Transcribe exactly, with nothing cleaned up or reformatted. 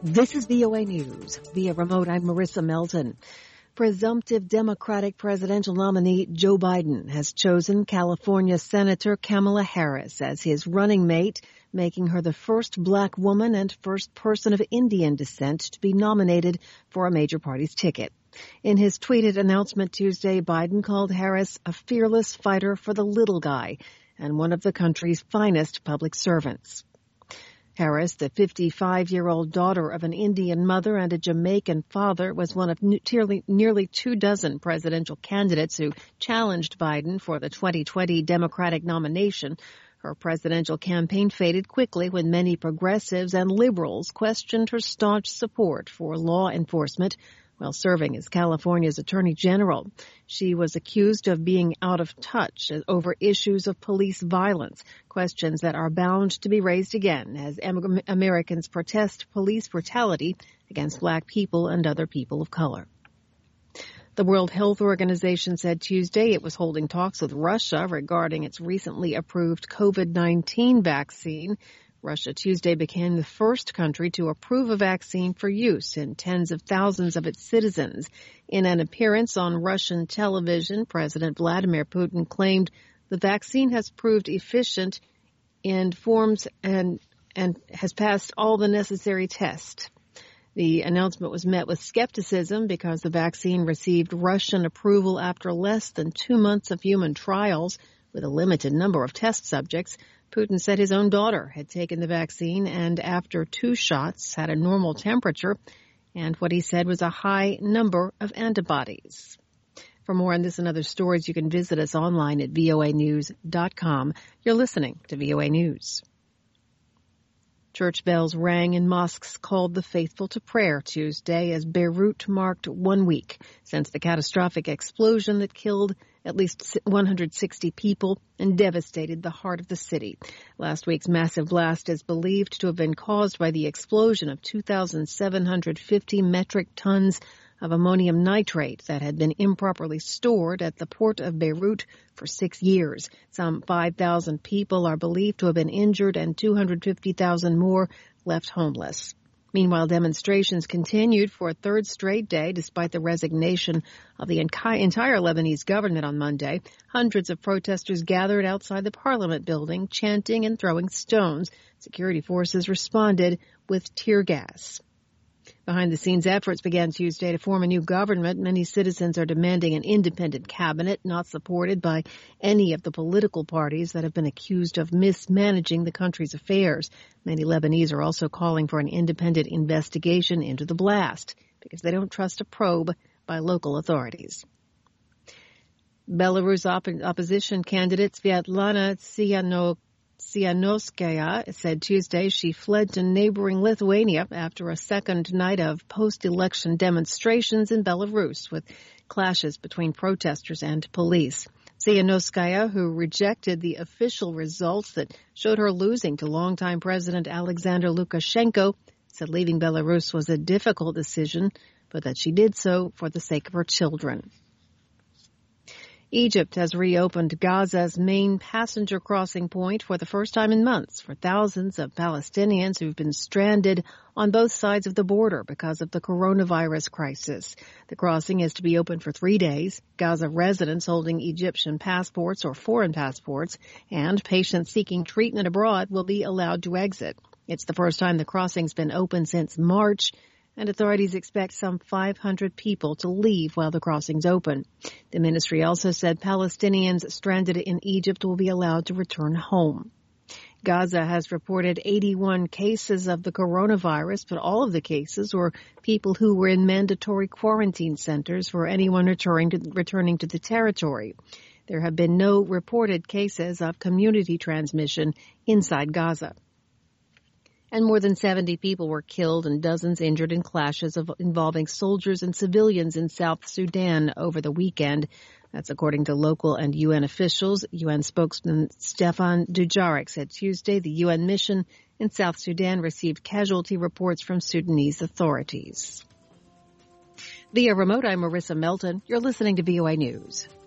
This is V O A News. Via remote, I'm Marissa Melton. Presumptive Democratic presidential nominee Joe Biden has chosen California Senator Kamala Harris as his running mate, making her the first black woman and first person of Indian descent to be nominated for a major party's ticket. In his tweeted announcement Tuesday, Biden called Harris a fearless fighter for the little guy and one of the country's finest public servants. Harris, the fifty-five-year-old daughter of an Indian mother and a Jamaican father, was one of nearly, nearly two dozen presidential candidates who challenged Biden for the twenty twenty Democratic nomination. Her presidential campaign faded quickly when many progressives and liberals questioned her staunch support for law enforcement while serving as California's Attorney General. She was accused of being out of touch over issues of police violence, questions that are bound to be raised again as Americans protest police brutality against black people and other people of color. The World Health Organization said Tuesday it was holding talks with Russia regarding its recently approved COVID nineteen vaccine. Russia Tuesday became the first country to approve a vaccine for use in tens of thousands of its citizens. In an appearance on Russian television, President Vladimir Putin claimed the vaccine has proved efficient in forms and, and has passed all the necessary tests. The announcement was met with skepticism because the vaccine received Russian approval after less than two months of human trials with a limited number of test subjects. Putin said his own daughter had taken the vaccine and after two shots had a normal temperature and what he said was a high number of antibodies. For more on this and other stories, you can visit us online at V O A news dot com. You're listening to V O A News. Church bells rang and mosques called the faithful to prayer Tuesday as Beirut marked one week since the catastrophic explosion that killed at least one hundred sixty people and devastated the heart of the city. Last week's massive blast is believed to have been caused by the explosion of two thousand seven hundred fifty metric tons of ammonium nitrate that had been improperly stored at the port of Beirut for six years. Some five thousand people are believed to have been injured and two hundred fifty thousand more left homeless. Meanwhile, demonstrations continued for a third straight day despite the resignation of the entire Lebanese government on Monday. Hundreds of protesters gathered outside the parliament building, chanting and throwing stones. Security forces responded with tear gas. Behind-the-scenes efforts began Tuesday to form a new government. Many citizens are demanding an independent cabinet not supported by any of the political parties that have been accused of mismanaging the country's affairs. Many Lebanese are also calling for an independent investigation into the blast because they don't trust a probe by local authorities. Belarus op- opposition candidate Svetlana Tsikhanouskaya Tsihanovskaya said Tuesday she fled to neighboring Lithuania after a second night of post-election demonstrations in Belarus with clashes between protesters and police. Tsihanovskaya, who rejected the official results that showed her losing to longtime President Alexander Lukashenko, said leaving Belarus was a difficult decision, but that she did so for the sake of her children. Egypt has reopened Gaza's main passenger crossing point for the first time in months for thousands of Palestinians who've been stranded on both sides of the border because of the coronavirus crisis. The crossing is to be open for three days. Gaza residents holding Egyptian passports or foreign passports and patients seeking treatment abroad will be allowed to exit. It's the first time the crossing's been open since March, and authorities expect some five hundred people to leave while the crossing's open. The ministry also said Palestinians stranded in Egypt will be allowed to return home. Gaza has reported eighty-one cases of the coronavirus, but all of the cases were people who were in mandatory quarantine centers for anyone returning to, returning to the territory. There have been no reported cases of community transmission inside Gaza. And more than seventy people were killed and dozens injured in clashes of, involving soldiers and civilians in South Sudan over the weekend. That's according to local and U N officials. U N spokesman Stefan Dujarric said Tuesday the U N mission in South Sudan received casualty reports from Sudanese authorities. Via remote, I'm Marissa Melton. You're listening to V O A News.